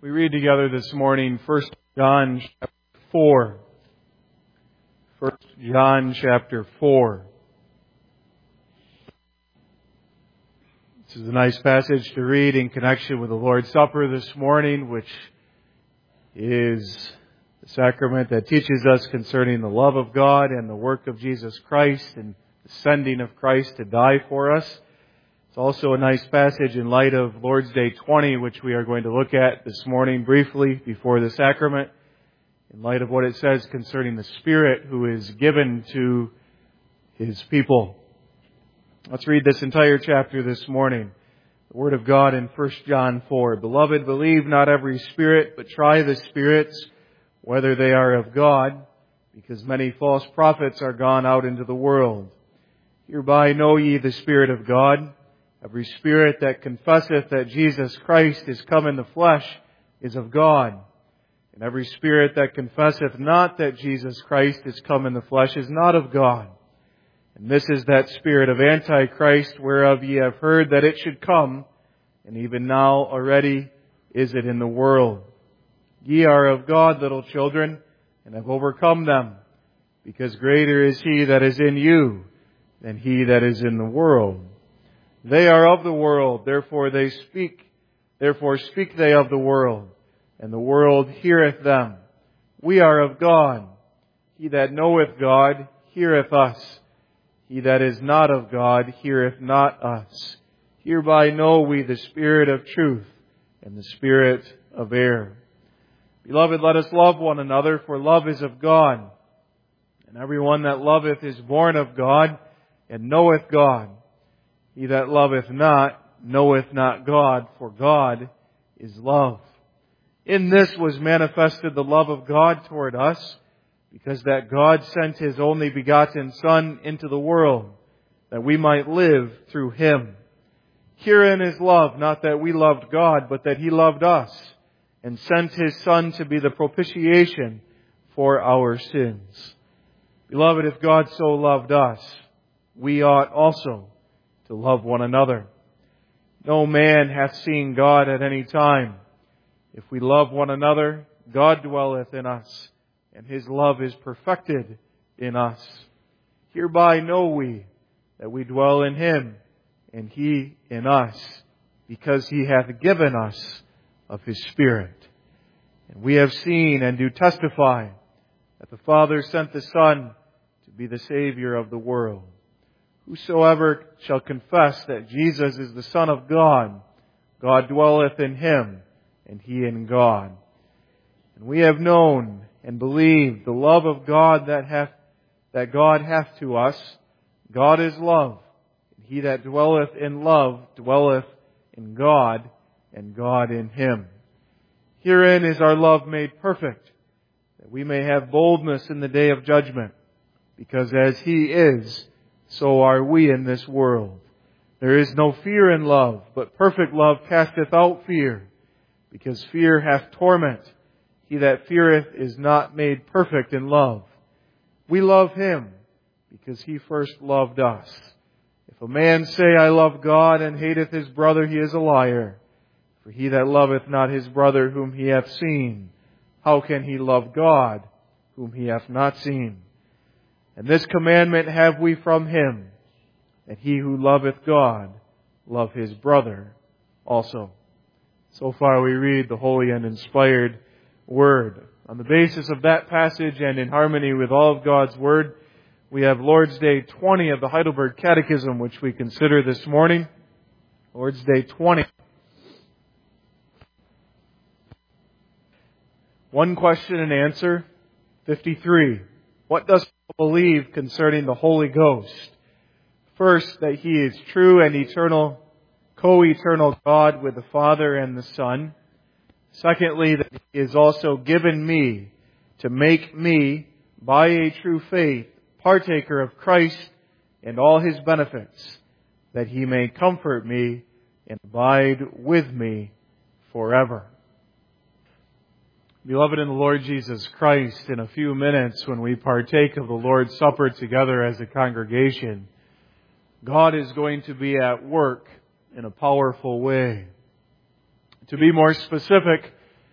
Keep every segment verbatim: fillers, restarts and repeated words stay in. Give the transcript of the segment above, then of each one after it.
We read together this morning First John chapter four. First John chapter four. This is a nice passage to read in connection with the Lord's Supper this morning, which is the sacrament that teaches us concerning the love of God and the work of Jesus Christ and the sending of Christ to die for us. It's also a nice passage in light of Lord's Day twenty, which we are going to look at this morning briefly before the sacrament, in light of what it says concerning the Spirit who is given to His people. Let's read this entire chapter this morning. The Word of God in First John four. Beloved, believe not every spirit, but try the spirits, whether they are of God, because many false prophets are gone out into the world. Hereby know ye the Spirit of God. Every spirit that confesseth that Jesus Christ is come in the flesh is of God. And every spirit that confesseth not that Jesus Christ is come in the flesh is not of God. And this is that spirit of Antichrist, whereof ye have heard that it should come, and even now already is it in the world. Ye are of God, little children, and have overcome them, because greater is He that is in you than he that is in the world. They are of the world, therefore they speak, therefore speak they of the world, and the world heareth them. We are of God. He that knoweth God heareth us. He that is not of God heareth not us. Hereby know we the spirit of truth and the spirit of error. Beloved, let us love one another, for love is of God. And every one that loveth is born of God, and knoweth God. He that loveth not knoweth not God, for God is love. In this was manifested the love of God toward us, because that God sent His only begotten Son into the world, that we might live through Him. Herein is love, not that we loved God, but that He loved us, and sent His Son to be the propitiation for our sins. Beloved, if God so loved us, we ought also to love one another. No man hath seen God at any time. If we love one another, God dwelleth in us, and His love is perfected in us. Hereby know we that we dwell in Him, and He in us, because He hath given us of His Spirit. And we have seen and do testify that the Father sent the Son to be the Savior of the world. Whosoever shall confess that Jesus is the Son of God, God dwelleth in Him, and He in God. And we have known and believed the love of God that hath that God hath to us. God is love. And he that dwelleth in love dwelleth in God, and God in Him. Herein is our love made perfect, that we may have boldness in the day of judgment, because as He is, so are we in this world. There is no fear in love, but perfect love casteth out fear, because fear hath torment. He that feareth is not made perfect in love. We love Him, because He first loved us. If a man say, I love God, and hateth his brother, he is a liar. For he that loveth not his brother whom he hath seen, how can he love God whom he hath not seen? And this commandment have we from Him, that he who loveth God love his brother also. So far we read the holy and inspired Word. On the basis of that passage and in harmony with all of God's Word, we have Lord's Day twenty of the Heidelberg Catechism, which we consider this morning. Lord's Day twenty. One question and answer, fifty-three. What does Paul believe concerning the Holy Ghost? First, that He is true and eternal, co-eternal God with the Father and the Son. Secondly, that He is also given me to make me, by a true faith, partaker of Christ and all His benefits, that He may comfort me and abide with me forever. Beloved in the Lord Jesus Christ, in a few minutes when we partake of the Lord's Supper together as a congregation, God is going to be at work in a powerful way. To be more specific,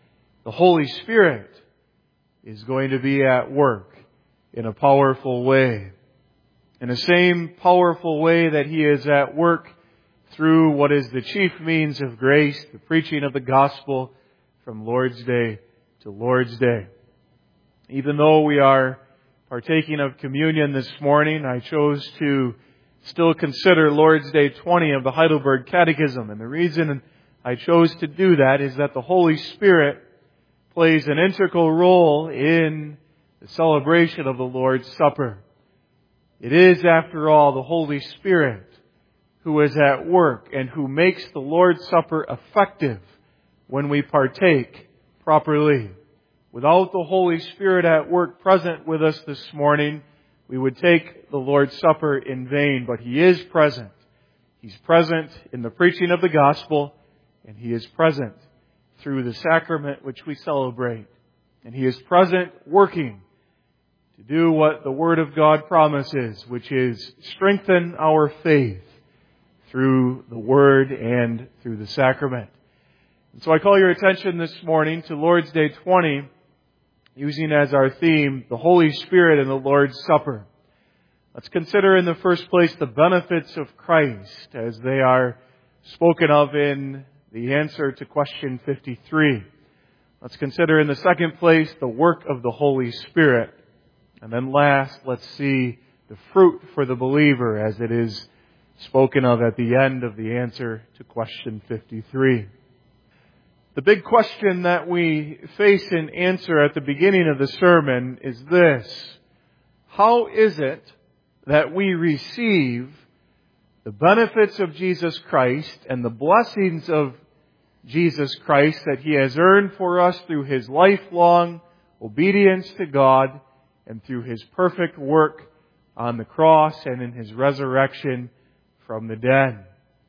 the Holy Spirit is going to be at work in a powerful way. In the same powerful way that He is at work through what is the chief means of grace, the preaching of the gospel from Lord's Day to Lord's Day. Even though we are partaking of communion this morning, I chose to still consider Lord's Day twenty of the Heidelberg Catechism. And the reason I chose to do that is that the Holy Spirit plays an integral role in the celebration of the Lord's Supper. It is, after all, the Holy Spirit who is at work and who makes the Lord's Supper effective when we partake properly. Without the Holy Spirit at work present with us this morning, we would take the Lord's Supper in vain. But He is present. He's present in the preaching of the gospel, and He is present through the sacrament which we celebrate. And He is present working to do what the Word of God promises, which is strengthen our faith through the Word and through the sacrament. And so I call your attention this morning to Lord's Day twenty, using as our theme the Holy Spirit and the Lord's Supper. Let's consider in the first place the benefits of Christ as they are spoken of in the answer to question fifty-three. Let's consider in the second place the work of the Holy Spirit. And then last, let's see the fruit for the believer as it is spoken of at the end of the answer to question fifty-three. The big question that we face and answer at the beginning of the sermon is this: how is it that we receive the benefits of Jesus Christ and the blessings of Jesus Christ that He has earned for us through His lifelong obedience to God and through His perfect work on the cross and in His resurrection from the dead?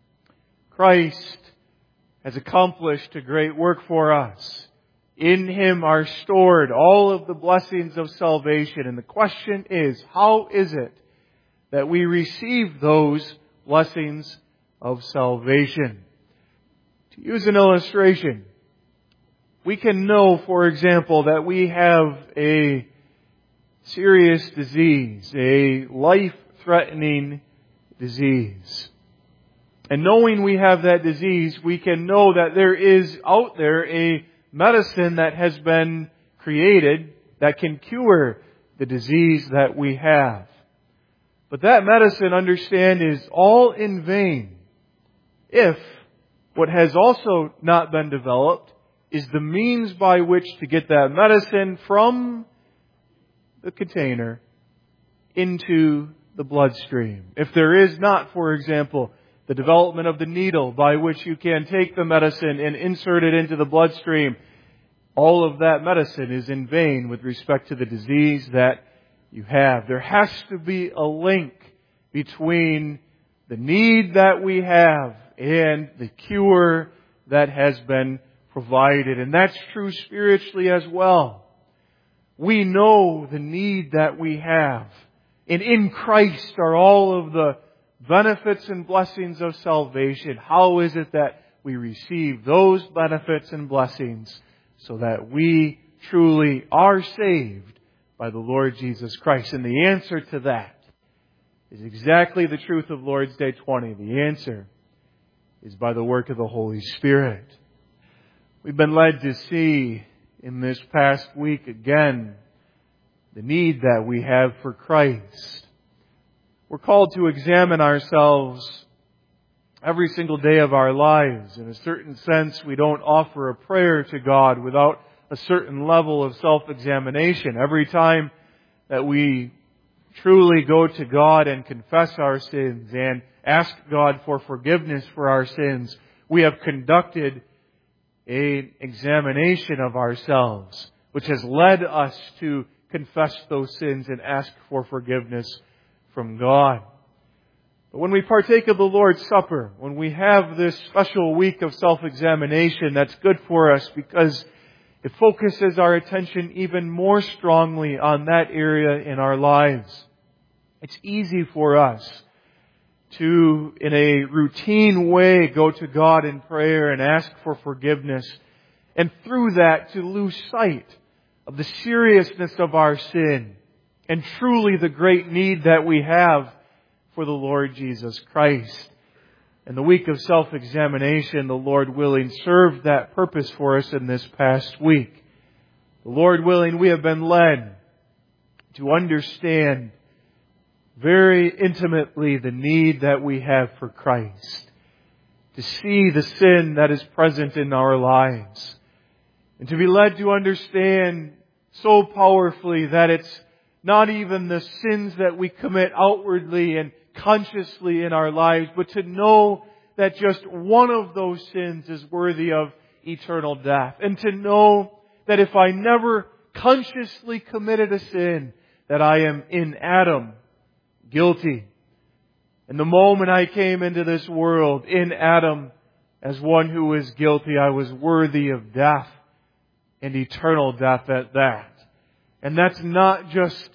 Christ has accomplished a great work for us. In Him are stored all of the blessings of salvation. And the question is, how is it that we receive those blessings of salvation? To use an illustration, we can know, for example, that we have a serious disease, a life-threatening disease. And knowing we have that disease, we can know that there is out there a medicine that has been created that can cure the disease that we have. But that medicine, understand, is all in vain if what has also not been developed is the means by which to get that medicine from the container into the bloodstream. If there is not, for example, the development of the needle by which you can take the medicine and insert it into the bloodstream, all of that medicine is in vain with respect to the disease that you have. There has to be a link between the need that we have and the cure that has been provided. And that's true spiritually as well. We know the need that we have. And in Christ are all of the benefits and blessings of salvation. How is it that we receive those benefits and blessings so that we truly are saved by the Lord Jesus Christ? And the answer to that is exactly the truth of Lord's Day twenty. The answer is by the work of the Holy Spirit. We've been led to see in this past week again the need that we have for Christ. We're called to examine ourselves every single day of our lives. In a certain sense, we don't offer a prayer to God without a certain level of self-examination. Every time that we truly go to God and confess our sins and ask God for forgiveness for our sins, we have conducted an examination of ourselves, which has led us to confess those sins and ask for forgiveness from God. But when we partake of the Lord's Supper, when we have this special week of self-examination, that's good for us because it focuses our attention even more strongly on that area in our lives. It's easy for us to, in a routine way, go to God in prayer and ask for forgiveness And through that to lose sight of the seriousness of our sin and truly the great need that we have for the Lord Jesus Christ. And the week of self-examination, the Lord willing, served that purpose for us in this past week. The Lord willing, we have been led to understand very intimately the need that we have for Christ. To see the sin that is present in our lives. And to be led to understand so powerfully that it's not even the sins that we commit outwardly and consciously in our lives, but to know that just one of those sins is worthy of eternal death. And to know that if I never consciously committed a sin, that I am in Adam guilty. And the moment I came into this world in Adam as one who was guilty, I was worthy of death and eternal death at that. And that's not just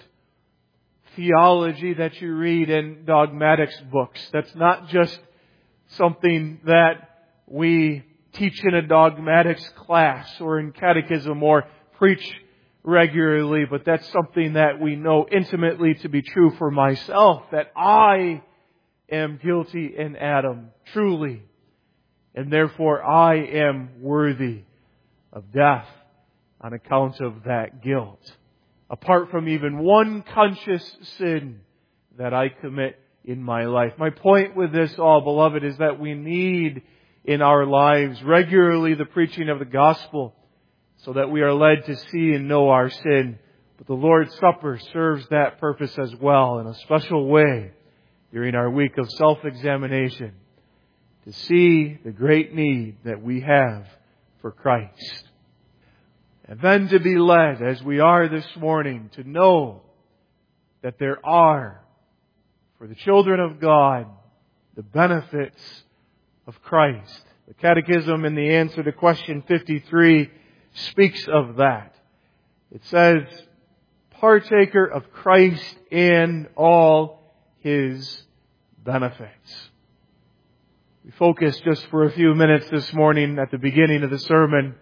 theology that you read in dogmatics books. That's not just something that we teach in a dogmatics class or in catechism or preach regularly, but that's something that we know intimately to be true for myself, that I am guilty in Adam, truly, and therefore I am worthy of death on account of that guilt. Apart from even one conscious sin that I commit in my life. My point with this all, beloved, is that we need in our lives regularly the preaching of the gospel so that we are led to see and know our sin. But the Lord's Supper serves that purpose as well in a special way during our week of self-examination to see the great need that we have for Christ. And then to be led, as we are this morning, to know that there are, for the children of God, the benefits of Christ. The Catechism in the answer to question fifty-three speaks of that. It says, partaker of Christ in all His benefits. We focus just for a few minutes this morning at the beginning of the sermon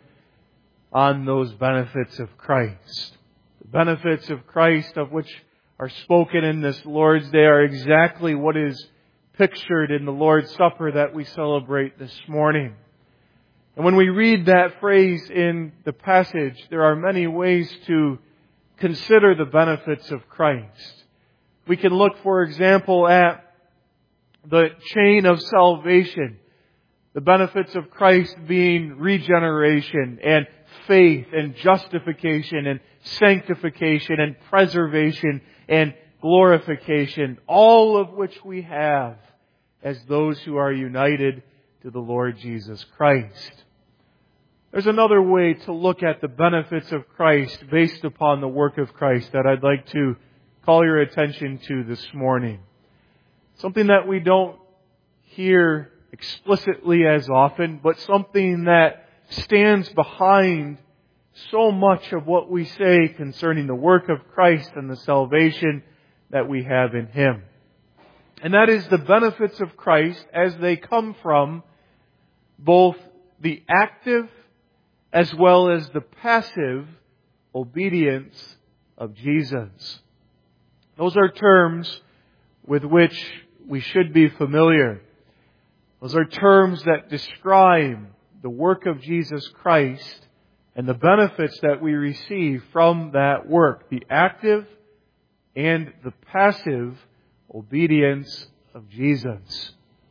on those benefits of Christ. The benefits of Christ of which are spoken in this Lord's Day are exactly what is pictured in the Lord's Supper that we celebrate this morning. And when we read that phrase in the passage, there are many ways to consider the benefits of Christ. We can look, for example, at the chain of salvation. The benefits of Christ being regeneration and faith and justification and sanctification and preservation and glorification, all of which we have as those who are united to the Lord Jesus Christ. There's another way to look at the benefits of Christ based upon the work of Christ that I'd like to call your attention to this morning. Something that we don't hear explicitly as often, but something that stands behind so much of what we say concerning the work of Christ and the salvation that we have in Him. And that is the benefits of Christ as they come from both the active as well as the passive obedience of Jesus. Those are terms with which we should be familiar. Those are terms that describe the work of Jesus Christ and the benefits that we receive from that work. The active and the passive obedience of Jesus.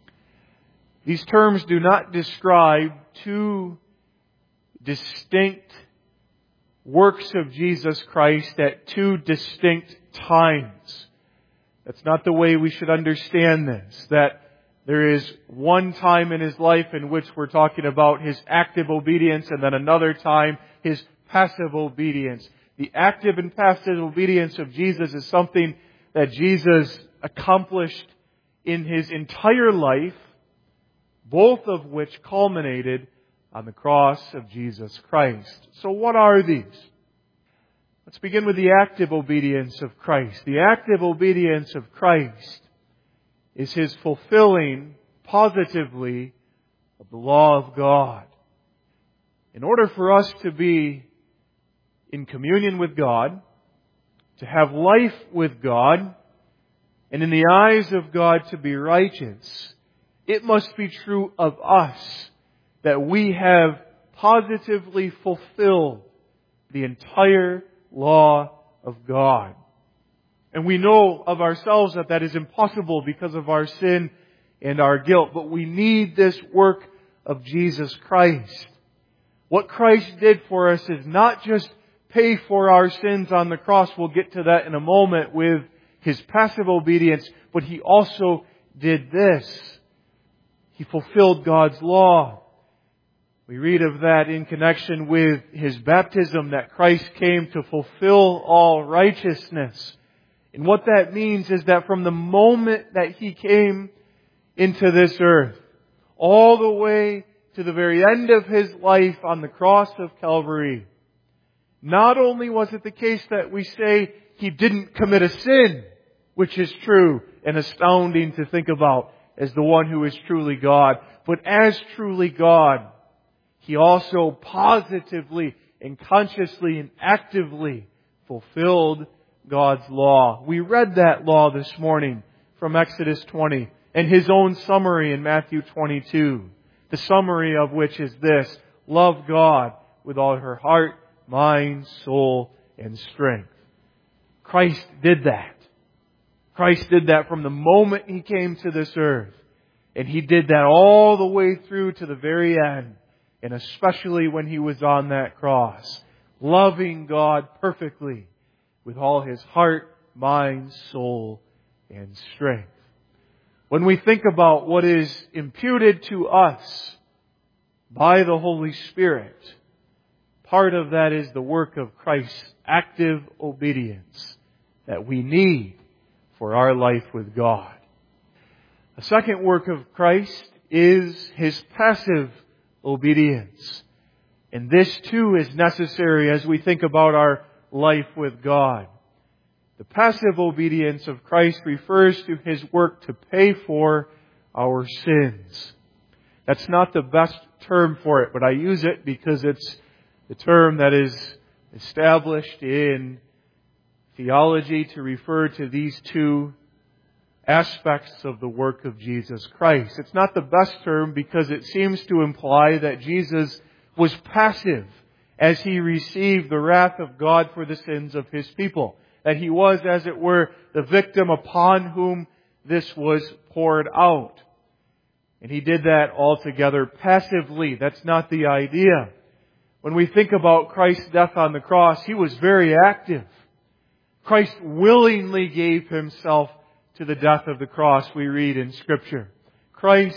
These terms do not describe two distinct works of Jesus Christ at two distinct times. That's not the way we should understand this. That there is one time in His life in which we're talking about His active obedience and then another time His passive obedience. The active and passive obedience of Jesus is something that Jesus accomplished in His entire life, both of which culminated on the cross of Jesus Christ. So what are these? Let's begin with the active obedience of Christ. The active obedience of Christ is His fulfilling positively of the law of God. In order for us to be in communion with God, to have life with God, and in the eyes of God to be righteous, it must be true of us that we have positively fulfilled the entire law of God. And we know of ourselves that that is impossible because of our sin and our guilt. But we need this work of Jesus Christ. What Christ did for us is not just pay for our sins on the cross. We'll get to that in a moment with His passive obedience. But He also did this. He fulfilled God's law. We read of that in connection with His baptism, that Christ came to fulfill all righteousness. And what that means is that from the moment that He came into this earth, all the way to the very end of His life on the cross of Calvary, not only was it the case that we say He didn't commit a sin, which is true and astounding to think about as the one who is truly God, but as truly God, He also positively and consciously and actively fulfilled God's law. We read that law this morning from Exodus twenty and His own summary in Matthew twenty-two. The summary of which is this: love God with all her heart, mind, soul, and strength. Christ did that. Christ did that from the moment He came to this earth. And He did that all the way through to the very end. And especially when He was on that cross. Loving God perfectly with all His heart, mind, soul, and strength. When we think about what is imputed to us by the Holy Spirit, part of that is the work of Christ's active obedience that we need for our life with God. A second work of Christ is His passive obedience. And this too is necessary as we think about our life with God. The passive obedience of Christ refers to His work to pay for our sins. That's not the best term for it, but I use it because it's the term that is established in theology to refer to these two aspects of the work of Jesus Christ. It's not the best term because it seems to imply that Jesus was passive as He received the wrath of God for the sins of His people. That He was, as it were, the victim upon whom this was poured out. And He did that altogether passively. That's not the idea. When we think about Christ's death on the cross, He was very active. Christ willingly gave Himself to the death of the cross, we read in Scripture. Christ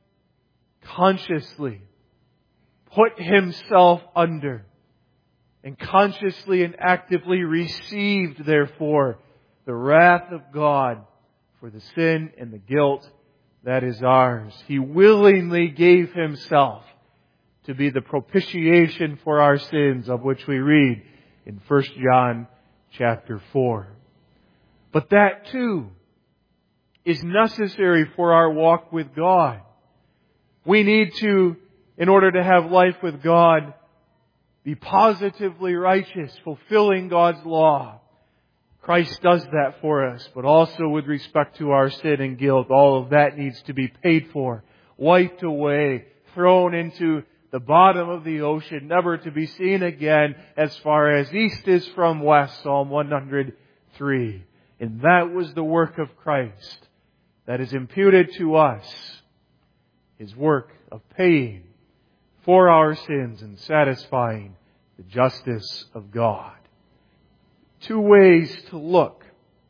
consciously put Himself under and consciously and actively received, therefore, the wrath of God for the sin and the guilt that is ours. He willingly gave Himself to be the propitiation for our sins, of which we read in First John chapter four. But that too is necessary for our walk with God. We need to, in order to have life with God, be positively righteous, fulfilling God's law. Christ does that for us, but also with respect to our sin and guilt, all of that needs to be paid for, wiped away, thrown into the bottom of the ocean, never to be seen again as far as east is from west, Psalm one hundred three. And that was the work of Christ that is imputed to us, His work of paying for our sins and satisfying the justice of God. Two ways to look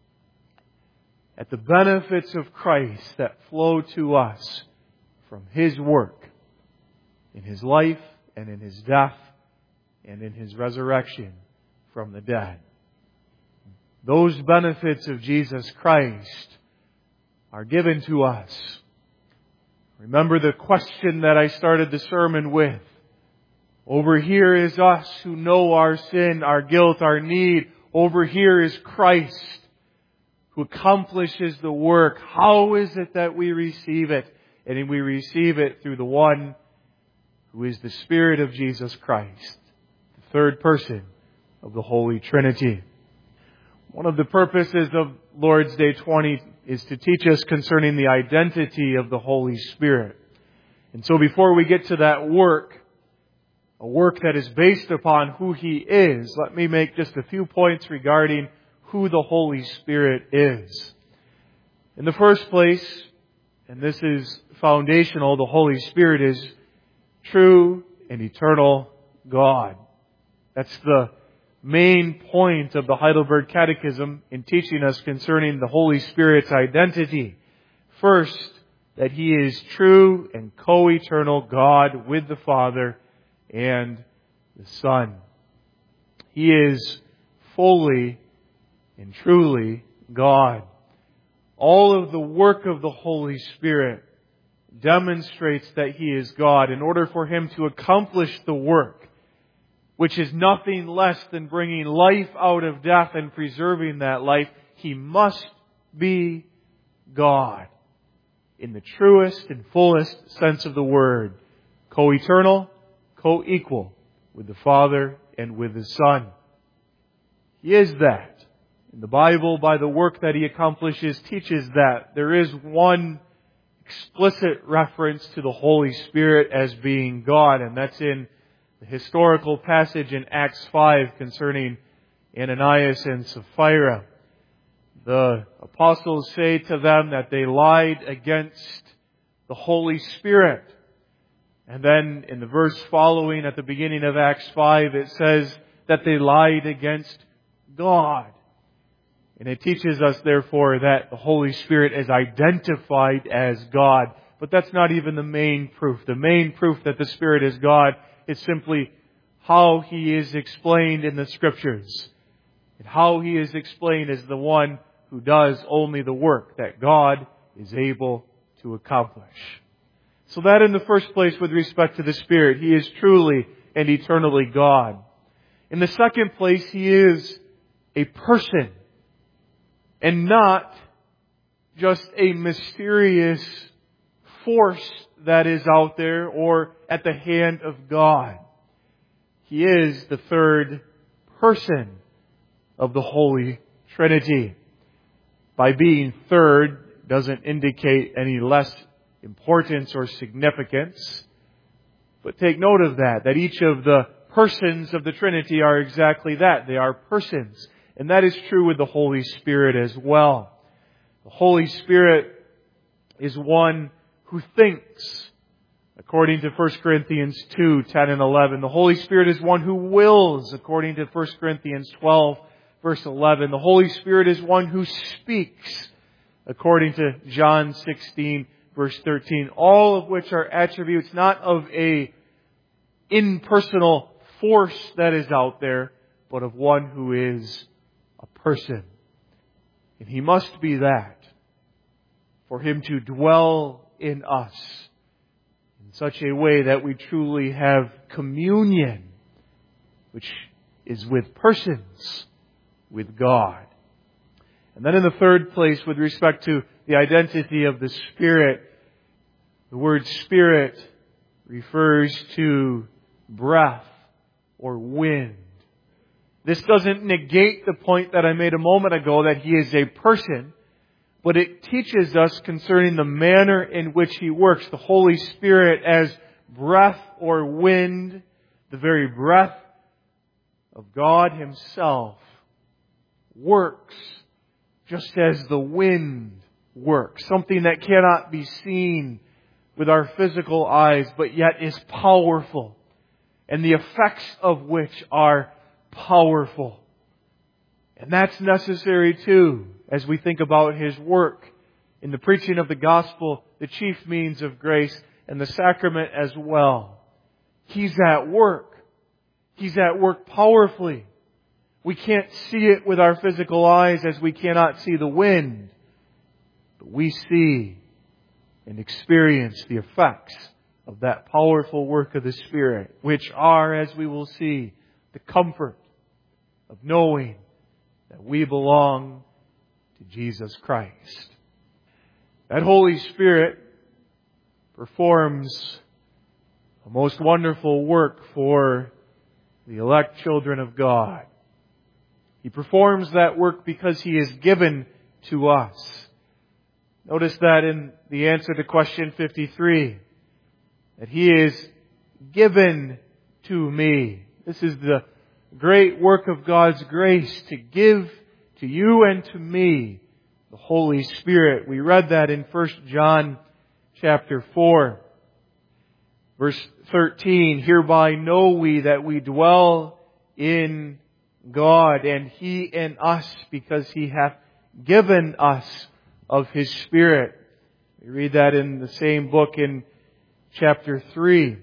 at the benefits of Christ that flow to us from His work in His life and in His death and in His resurrection from the dead. Those benefits of Jesus Christ are given to us. Remember the question that I started the sermon with. Over here is us who know our sin, our guilt, our need. Over here is Christ who accomplishes the work. How is it that we receive it? And we receive it through the one who is the Spirit of Jesus Christ, the third person of the Holy Trinity. One of the purposes of Lord's Day twenty is to teach us concerning the identity of the Holy Spirit. And so before we get to that work, a work that is based upon who He is, let me make just a few points regarding who the Holy Spirit is. In the first place, and this is foundational, the Holy Spirit is true and eternal God. That's the main point of the Heidelberg Catechism in teaching us concerning the Holy Spirit's identity. First, that He is true and co-eternal God with the Father and the Son. He is fully and truly God. All of the work of the Holy Spirit demonstrates that He is God. In order for Him to accomplish the work, which is nothing less than bringing life out of death and preserving that life, He must be God in the truest and fullest sense of the word. Co-eternal, co-equal with the Father and with the Son. He is that. And the Bible, by the work that He accomplishes, teaches that. There is one explicit reference to the Holy Spirit as being God, and that's in the historical passage in Acts five concerning Ananias and Sapphira. The apostles say to them that they lied against the Holy Spirit. And then in the verse following at the beginning of Acts five, it says that they lied against God. And it teaches us, therefore, that the Holy Spirit is identified as God. But that's not even the main proof. The main proof that the Spirit is God is simply how He is explained in the Scriptures. And how He is explained as the one who does only the work that God is able to accomplish. So that in the first place, with respect to the Spirit, He is truly and eternally God. In the second place, He is a person, and not just a mysterious force that is out there or at the hand of God. He is the third person of the Holy Trinity. By being third doesn't indicate any less importance or significance. But take note of that, that each of the persons of the Trinity are exactly that. They are persons. And that is true with the Holy Spirit as well. The Holy Spirit is one who thinks. According to First Corinthians two, ten and eleven. The Holy Spirit is one who wills. According to First Corinthians twelve, verse eleven. The Holy Spirit is one who speaks. According to John sixteen, verse thirteen. All of which are attributes not of a impersonal force that is out there, but of one who is a person. And He must be that for Him to dwell in us in such a way that we truly have communion, which is with persons, with God. And then in the third place, with respect to the identity of the Spirit, the word Spirit refers to breath or wind. This doesn't negate the point that I made a moment ago that He is a person, but it teaches us concerning the manner in which He works. The Holy Spirit as breath or wind, the very breath of God Himself, works just as the wind works. Something that cannot be seen with our physical eyes, but yet is powerful. And the effects of which are powerful. And that's necessary too, as we think about His work in the preaching of the gospel, the chief means of grace, and the sacrament as well. He's at work. He's at work powerfully. We can't see it with our physical eyes as we cannot see the wind. But we see and experience the effects of that powerful work of the Spirit, which are, as we will see, the comfort of knowing that we belong to Jesus Christ. That Holy Spirit performs A most wonderful work for the elect children of God. He performs that work because He is given to us. Notice that in the answer to question fifty-three, that He is given to me. This is the great work of God's grace to give to you and to me the Holy Spirit. We read that in First John chapter four. Verse thirteen, hereby know we that we dwell in God, and He in us, because He hath given us of His Spirit. We read that in the same book in chapter three,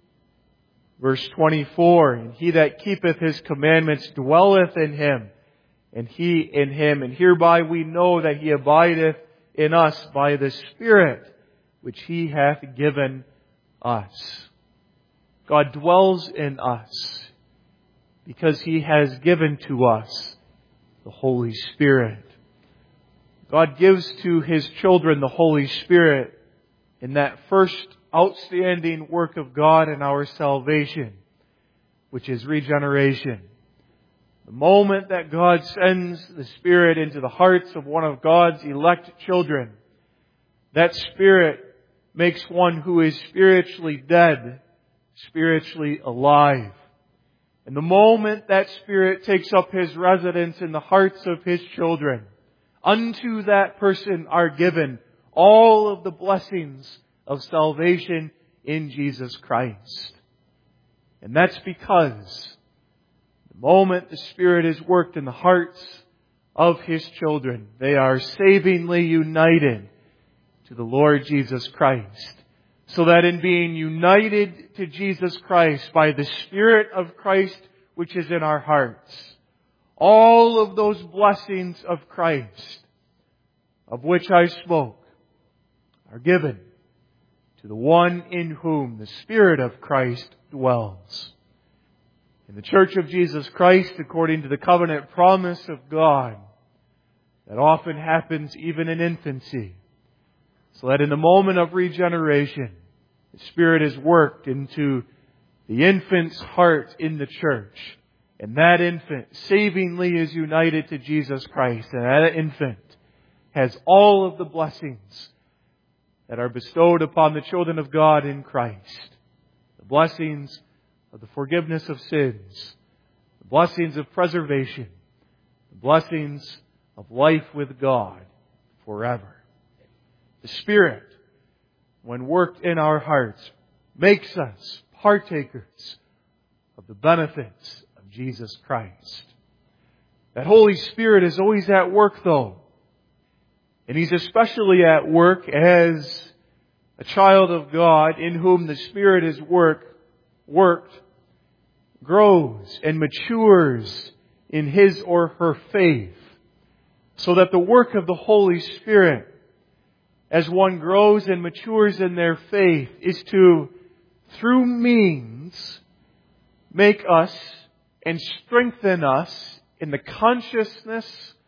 verse twenty-four. And he that keepeth His commandments dwelleth in Him, and He in him. And hereby we know that He abideth in us by the Spirit which He hath given us. God dwells in us because He has given to us the Holy Spirit. God gives to His children the Holy Spirit in that first outstanding work of God in our salvation, which is regeneration. The moment that God sends the Spirit into the hearts of one of God's elect children, that Spirit makes one who is spiritually dead, spiritually alive. And the moment that Spirit takes up His residence in the hearts of His children, unto that person are given all of the blessings of salvation in Jesus Christ. And that's because the moment the Spirit is worked in the hearts of His children, they are savingly united to the Lord Jesus Christ. So that in being united to Jesus Christ by the Spirit of Christ which is in our hearts, all of those blessings of Christ, of which I spoke, are given to the one in whom the Spirit of Christ dwells. In the Church of Jesus Christ, according to the covenant promise of God, that often happens even in infancy, so that in the moment of regeneration, the Spirit is worked into the infant's heart in the church. And that infant savingly is united to Jesus Christ. And that infant has all of the blessings that are bestowed upon the children of God in Christ. The blessings of the forgiveness of sins. The blessings of preservation. The blessings of life with God forever. The Spirit, when worked in our hearts, makes us partakers of the benefits of Jesus Christ. That Holy Spirit is always at work, though. And He's especially at work as a child of God in whom the Spirit is work, worked, grows and matures in his or her faith. So that the work of the Holy Spirit, as one grows and matures in their faith, is to, through means, make us and strengthen us in the consciousness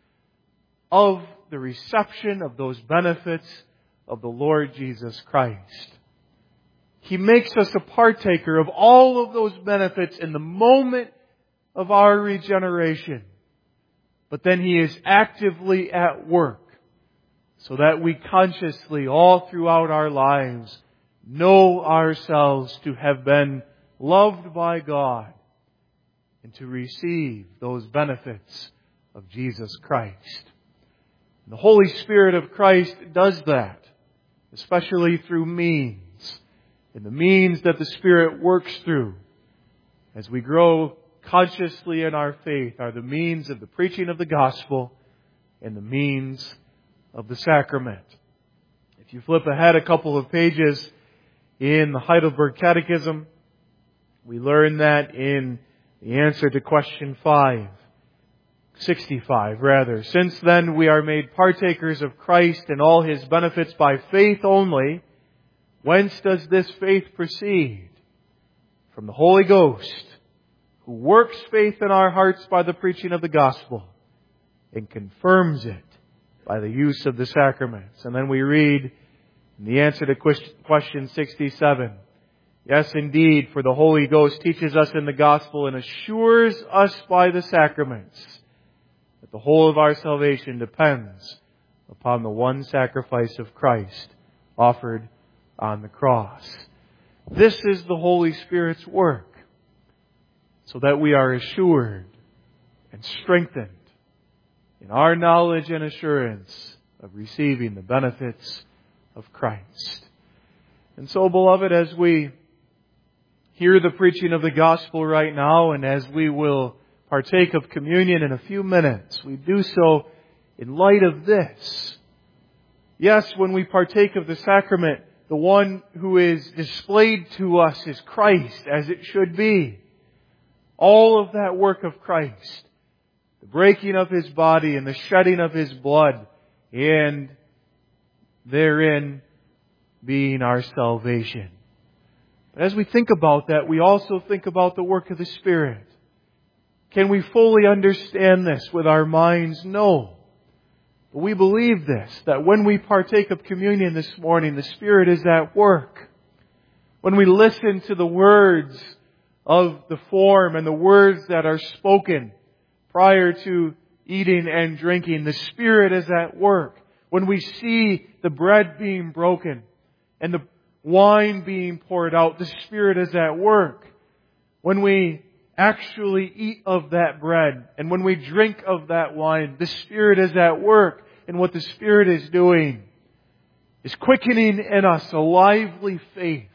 of the reception of those benefits of the Lord Jesus Christ. He makes us a partaker of all of those benefits in the moment of our regeneration. But then He is actively at work so that we consciously, all throughout our lives, know ourselves to have been loved by God and to receive those benefits of Jesus Christ. And the Holy Spirit of Christ does that, especially through means. And the means that the Spirit works through as we grow consciously in our faith are the means of the preaching of the gospel and the means of the sacrament. If you flip ahead a couple of pages in the Heidelberg Catechism, we learn that in the answer to question five, sixty-five rather. Since then we are made partakers of Christ and all His benefits by faith only, whence does this faith proceed? From the Holy Ghost, who works faith in our hearts by the preaching of the gospel and confirms it by the use of the sacraments. And then we read in the answer to question sixty-seven, Yes, indeed, for the Holy Ghost teaches us in the Gospel and assures us by the sacraments that the whole of our salvation depends upon the one sacrifice of Christ offered on the cross. This is the Holy Spirit's work, so that we are assured and strengthened in our knowledge and assurance of receiving the benefits of Christ. And so, beloved, as we hear the preaching of the gospel right now, and as we will partake of communion in a few minutes, we do so in light of this. Yes, when we partake of the sacrament, the one who is displayed to us is Christ, as it should be. All of that work of Christ, the breaking of His body and the shedding of His blood, and therein being our salvation. But as we think about that, we also think about the work of the Spirit. Can we fully understand this with our minds? No. But we believe this, that when we partake of communion this morning, the Spirit is at work. When we listen to the words of the form and the words that are spoken prior to eating and drinking, the Spirit is at work. When we see the bread being broken and the wine being poured out, the Spirit is at work. When we actually eat of that bread and when we drink of that wine, the Spirit is at work. And what the Spirit is doing is quickening in us a lively faith,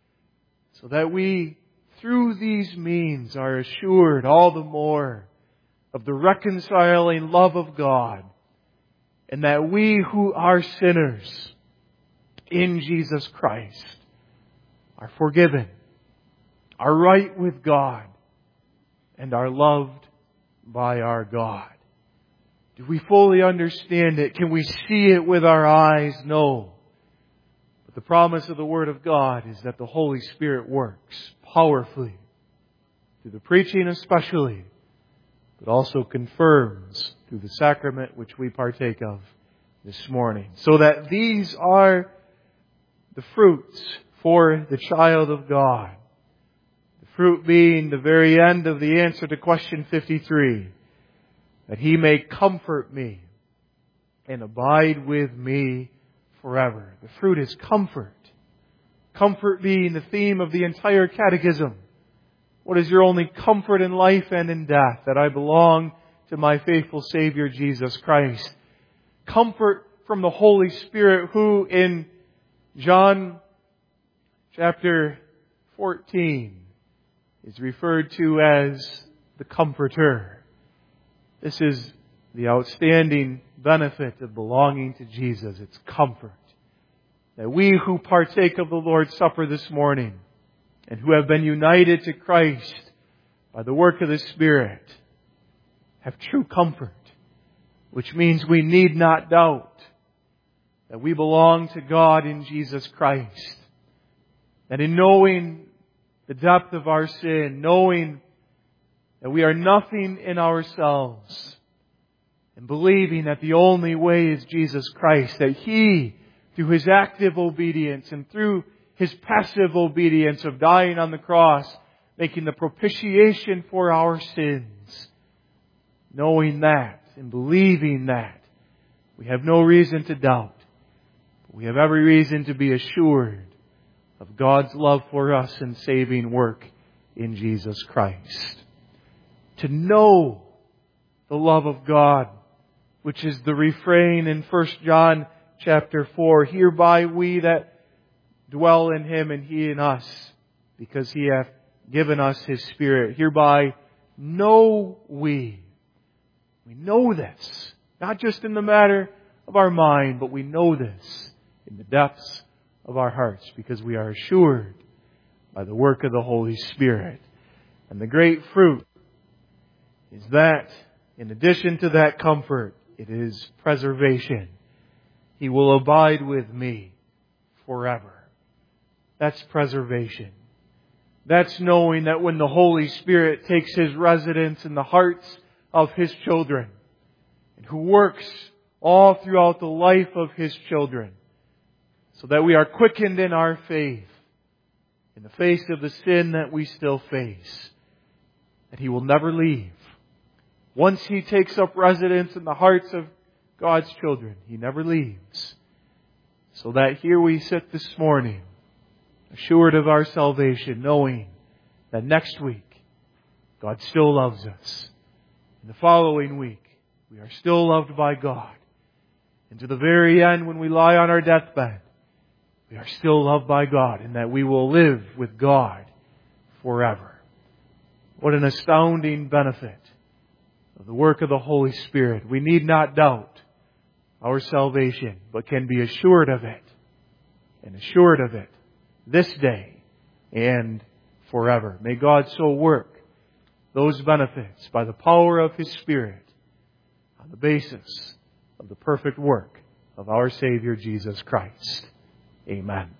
so that we, through these means, are assured all the more of the reconciling love of God, and that we who are sinners in Jesus Christ are forgiven, are right with God, and are loved by our God. Do we fully understand it? Can we see it with our eyes? No. But the promise of the Word of God is that the Holy Spirit works powerfully, through the preaching especially, but also confirms through the sacrament which we partake of this morning. So that these are the fruits for the child of God. The fruit being the very end of the answer to question fifty-three. That He may comfort me and abide with me forever. The fruit is comfort. Comfort being the theme of the entire catechism. What is your only comfort in life and in death? That I belong to my faithful Savior Jesus Christ. Comfort from the Holy Spirit, who in John chapter fourteen is referred to as the Comforter. This is the outstanding benefit of belonging to Jesus. It's comfort. That we who partake of the Lord's Supper this morning and who have been united to Christ by the work of the Spirit have true comfort, which means we need not doubt that we belong to God in Jesus Christ. That in knowing the depth of our sin, knowing that we are nothing in ourselves, and believing that the only way is Jesus Christ, that He, through His active obedience and through His passive obedience of dying on the cross, making the propitiation for our sins, knowing that and believing that, we have no reason to doubt. But we have every reason to be assured of God's love for us and saving work in Jesus Christ. To know the love of God, which is the refrain in First John chapter four. Hereby we that dwell in Him and He in us, because He hath given us His Spirit. Hereby know we. We know this, not just in the matter of our mind, but we know this in the depths of our hearts, because we are assured by the work of the Holy Spirit. And the great fruit is that, in addition to that comfort, it is preservation. He will abide with me forever. That's preservation. That's knowing that when the Holy Spirit takes His residence in the hearts of His children, and who works all throughout the life of His children, so that we are quickened in our faith, in the face of the sin that we still face, that He will never leave. Once He takes up residence in the hearts of God's children, He never leaves. So that here we sit this morning, assured of our salvation, knowing that next week, God still loves us. In the following week, we are still loved by God. And to the very end, when we lie on our deathbed, we are still loved by God, and that we will live with God forever. What an astounding benefit of the work of the Holy Spirit. We need not doubt our salvation, but can be assured of it, and assured of it this day and forever. May God so work those benefits by the power of His Spirit on the basis of the perfect work of our Savior Jesus Christ. Amen.